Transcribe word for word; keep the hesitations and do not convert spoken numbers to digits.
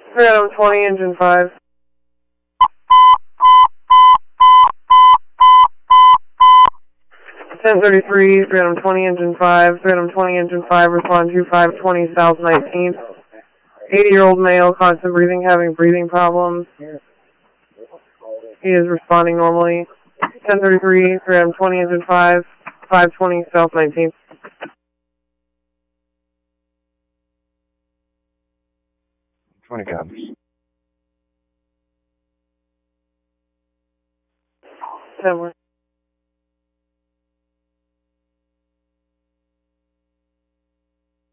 three Adam twenty, engine five. ten thirty-three, three Adam twenty, engine five. three Adam twenty, engine five, respond to five twenty South nineteenth. eighty-year-old male, constant breathing, having breathing problems. He is responding normally. ten thirty-three, three Adam twenty, engine five, five twenty South nineteenth. twenty copies. ten more.